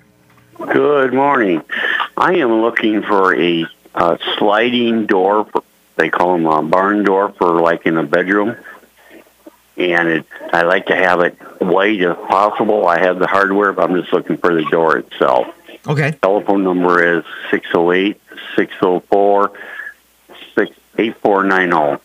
Good morning. I am looking for a uh, sliding door. For, they call them a barn door for like in a bedroom. And it, I like to have it white if possible. I have the hardware, but I'm just looking for the door itself. Okay. Telephone number is six oh eight, six oh four, eight four nine oh.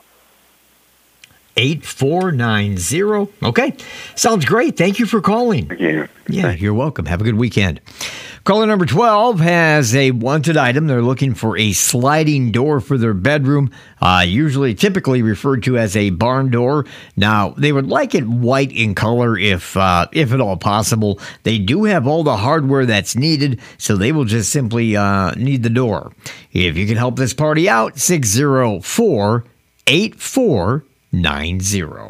eight four nine zero. Okay. Sounds great. Thank you for calling. Yeah. Yeah, you're welcome. Have a good weekend. Caller number twelve has a wanted item. They're looking for a sliding door for their bedroom, uh, usually typically referred to as a barn door. Now, they would like it white in color if uh, if at all possible. They do have all the hardware that's needed, so they will just simply uh, need the door. If you can help this party out, six oh four, eight four nine zero.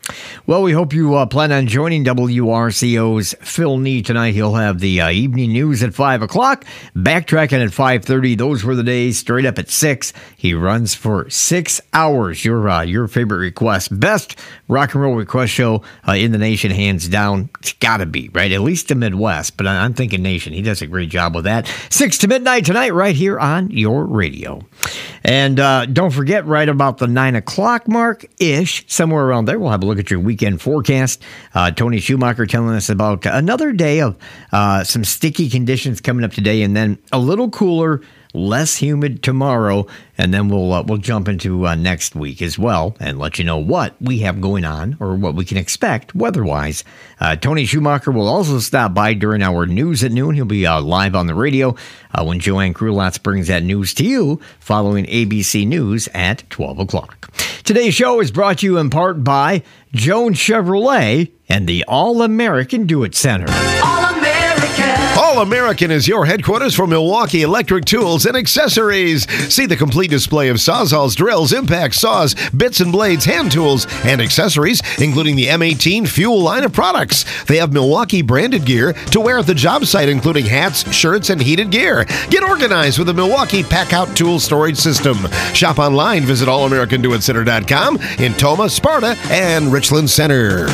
Well, we hope you uh, plan on joining W R C O's Phil Nee tonight. He'll have the uh, evening news at five o'clock, backtracking at five thirty. Those were the days. Straight up at six. He runs for six hours. Your uh, your favorite request. Best rock and roll request show uh, in the nation, hands down. It's got to be, right? At least the Midwest, but I'm thinking nation. He does a great job with that. six to midnight tonight right here on your radio. And uh, don't forget, right about the nine o'clock mark-ish, somewhere around there, we'll have a look at your weekend forecast. Uh, Tony Schumacher telling us about another day of uh, some sticky conditions coming up today, and then a little cooler, less humid tomorrow, and then we'll uh, we'll jump into uh, next week as well and let you know what we have going on or what we can expect weather-wise. Uh, Tony Schumacher will also stop by during our news at noon. He'll be uh, live on the radio uh, when Joanne Krulotz brings that news to you following A B C News at twelve o'clock. Today's show is brought to you in part by Jones Chevrolet and the All-American Do-It Center. All American is your headquarters for Milwaukee electric tools and accessories. See the complete display of sawzalls, drills, impact saws, bits and blades, hand tools, and accessories, including the M eighteen Fuel line of products. They have Milwaukee branded gear to wear at the job site, including hats, shirts, and heated gear. Get organized with the Milwaukee Pack-Out Tool Storage System. Shop online. Visit all american do it center dot com in Toma, Sparta, and Richland Center.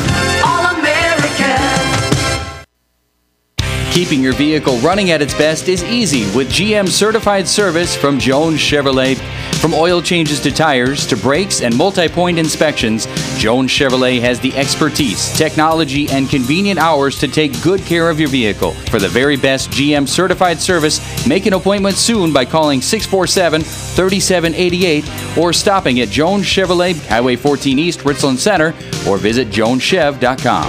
Keeping your vehicle running at its best is easy with G M certified service from Jones Chevrolet. From oil changes to tires to brakes and multi-point inspections, Jones Chevrolet has the expertise, technology, and convenient hours to take good care of your vehicle. For the very best G M certified service, make an appointment soon by calling six four seven, three seven eight eight or stopping at Jones Chevrolet, Highway fourteen East, Richland Center, or visit jones chev dot com.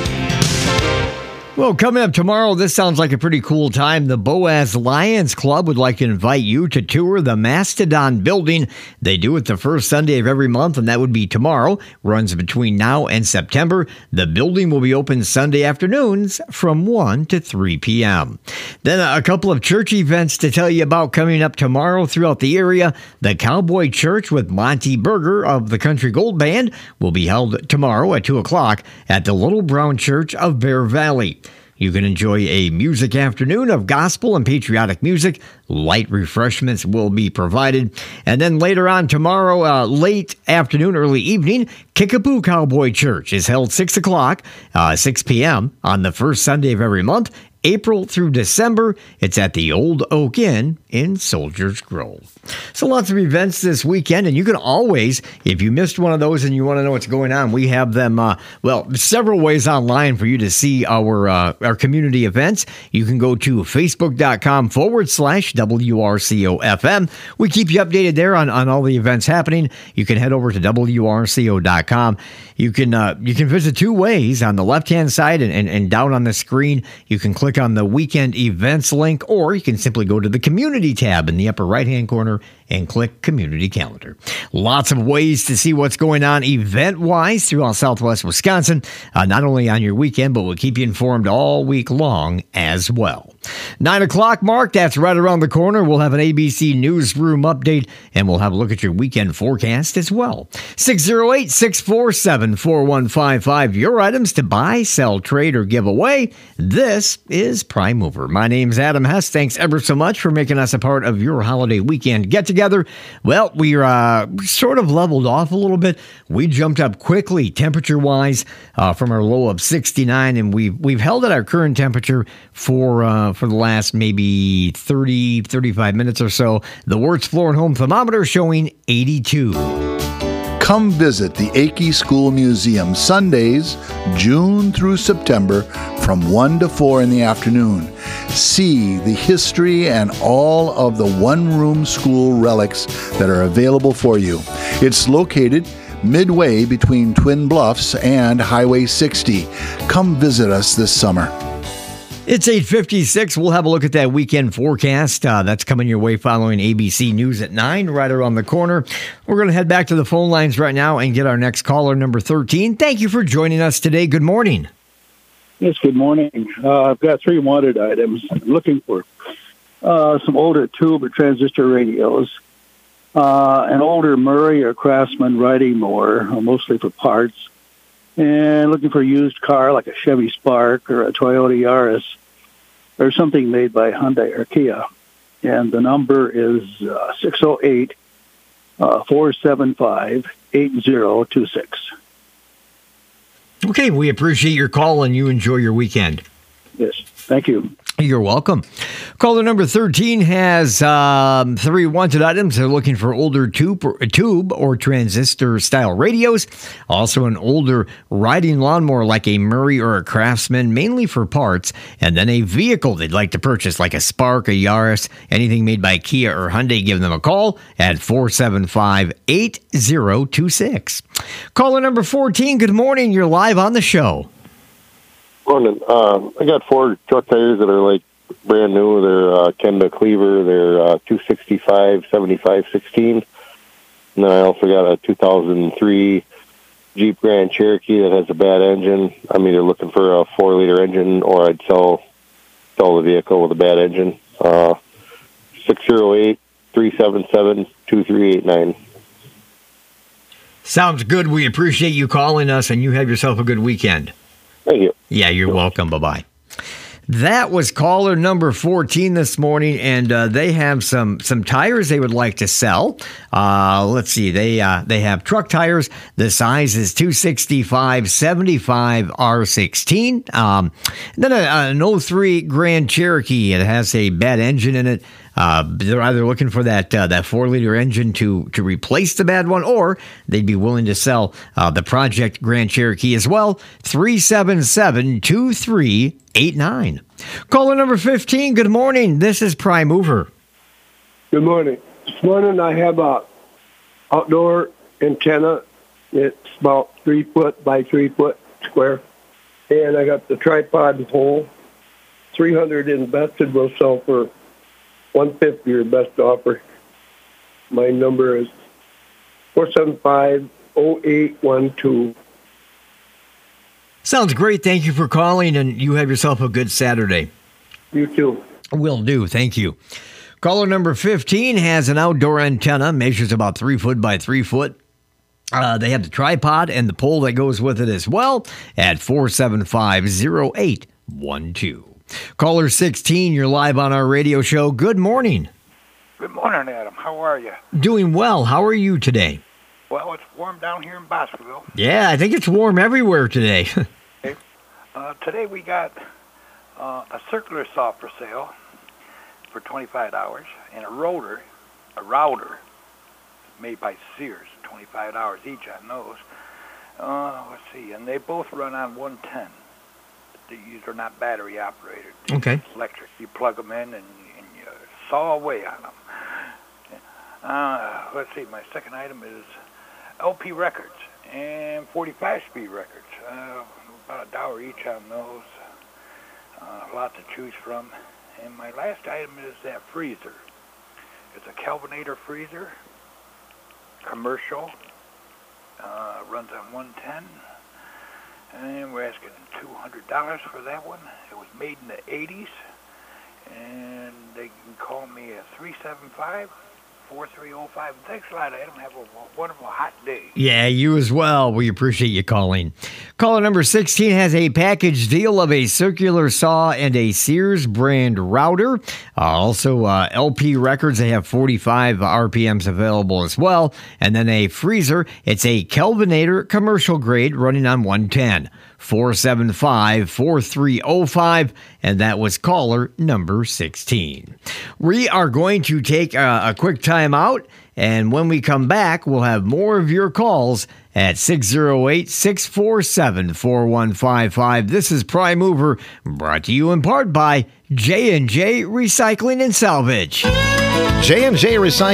Well, coming up tomorrow, this sounds like a pretty cool time. The Boaz Lions Club would like to invite you to tour the Mastodon building. They do it the first Sunday of every month, and that would be tomorrow. Runs between now and September. The building will be open Sunday afternoons from one to three p.m. Then a couple of church events to tell you about coming up tomorrow throughout the area. The Cowboy Church with Monty Berger of the Country Gold Band will be held tomorrow at two o'clock at the Little Brown Church of Bear Valley. You can enjoy a music afternoon of gospel and patriotic music. Light refreshments will be provided. And then later on tomorrow, uh, late afternoon, early evening, Kickapoo Cowboy Church is held six o'clock, uh, six p.m. on the first Sunday of every month, April through December. It's at the Old Oak Inn in Soldiers Grove. So lots of events this weekend, and you can always, if you missed one of those and you want to know what's going on, we have them, uh, well, several ways online for you to see our uh, our community events. You can go to facebook.com forward slash WRCOFM. We keep you updated there on, on all the events happening. You can head over to W R C O dot com. You can uh, you can visit two ways. On the left-hand side and, and, and down on the screen, you can click on the weekend events link, or you can simply go to the community tab in the upper right-hand corner and click Community Calendar. Lots of ways to see what's going on event-wise throughout Southwest Wisconsin, uh, not only on your weekend, but we'll keep you informed all week long as well. Nine o'clock mark, that's right around the corner. We'll have an A B C Newsroom update, and we'll have a look at your weekend forecast as well. six oh eight, six four seven, four one five five, your items to buy, sell, trade, or give away. This is Prime Mover. My name's Adam Hess. Thanks ever so much for making us a part of your holiday weekend get-together. Well, we're uh, sort of leveled off a little bit. We jumped up quickly temperature-wise uh, from our low of sixty-nine, and we've, we've held at our current temperature for uh, for the last maybe thirty, thirty-five minutes or so. The Wirtz Floor and Home thermometer showing eighty-two. Come visit the Akey School Museum Sundays, June through September, from one to four in the afternoon. See the history and all of the one-room school relics that are available for you. It's located midway between Twin Bluffs and Highway sixty. Come visit us this summer. It's eight fifty-six. We'll have a look at that weekend forecast. Uh, that's coming your way following A B C News at nine, right around the corner. We're going to head back to the phone lines right now and get our next caller, number thirteen. Thank you for joining us today. Good morning. Yes, good morning. Uh, I've got three wanted items. I'm looking for uh, some older tube or transistor radios, uh, an older Murray or Craftsman riding mower, mostly for parts, and looking for a used car like a Chevy Spark or a Toyota Yaris or something made by Hyundai or Kia. And the number is uh, six oh eight, four seven five, eight oh two six. Okay, we appreciate your call, and you enjoy your weekend. Yes, thank you. You're welcome. Caller number thirteen has um, three wanted items. They're looking for older tube or, tube or transistor style radios. Also an older riding lawnmower like a Murray or a Craftsman, mainly for parts. And then a vehicle they'd like to purchase like a Spark, a Yaris, anything made by Kia or Hyundai. Give them a call at four seven five, eight oh two six. Caller number fourteen, good morning. You're live on the show. Morning. Um, I got four truck tires that are like brand new. They're uh, Kenda Cleaver. They're uh, two sixty-five, seventy-five, sixteen. And then I also got a two thousand three Jeep Grand Cherokee that has a bad engine. I'm either looking for a four liter engine or I'd sell sell the vehicle with a bad engine. Uh, six oh eight, three seven seven, two three eight nine. Sounds good. We appreciate you calling us, and you have yourself a good weekend. Thank you. Yeah, you're welcome. Bye-bye. That was caller number fourteen this morning, and uh, they have some some tires they would like to sell. Uh, let's see, they uh, they have truck tires. The size is two sixty-five, seventy-five, R sixteen. Um, then a, an oh three Grand Cherokee. It has a bad engine in it. Uh, they're either looking for that uh, that four liter engine to to replace the bad one, or they'd be willing to sell uh, the Project Grand Cherokee as well. three seven seven, two three eight nine. Caller number fifteen, good morning. This is Prime Mover. Good morning. This morning I have a outdoor antenna. It's about three foot by three foot square. And I got the tripod hole. three hundred invested will sell for one fifty your best offer. My number is four seven five, oh eight one two. Sounds great. Thank you for calling, and you have yourself a good Saturday. You too. Will do. Thank you. Caller number fifteen has an outdoor antenna, measures about three foot by three foot. Uh, they have the tripod and the pole that goes with it as well at four seven five, oh eight one two. Caller sixteen, you're live on our radio show. Good morning. Good morning, Adam. How are you? Doing well. How are you today? Well, it's warm down here in Bosqueville. Yeah, I think it's warm everywhere today. Okay. Uh, today we got uh, a circular saw for sale for twenty-five dollars and a rotor, a router made by Sears, twenty-five dollars each on those. Uh, let's see, and they both run on one ten. These are not battery operated. Okay. It's electric. You plug them in and, and you saw away on them. Uh, let's see, my second item is L P records and forty-five speed records. Uh, about a dollar each on those. Uh, a lot to choose from. And my last item is that freezer. It's a Kelvinator freezer, commercial, uh, runs on one ten. And we're asking two hundred dollars for that one. It was made in the eighties. And they can call me at three seven five, four three oh five. Thanks a lot, Adam. Have a wonderful hot day. Yeah, you as well. We appreciate you calling. Caller number sixteen has a package deal of a circular saw and a Sears brand router. Uh, also, uh, L P records. They have forty-five R P Ms available as well. And then a freezer. It's a Kelvinator commercial grade running on one ten. four seven five, four three oh five, and that was caller number sixteen. We are going to take a, a quick time out, and when we come back, we'll have more of your calls at six oh eight, six four seven, four one five five. This is Prime Mover, brought to you in part by J and J Recycling and Salvage. J and J Recycling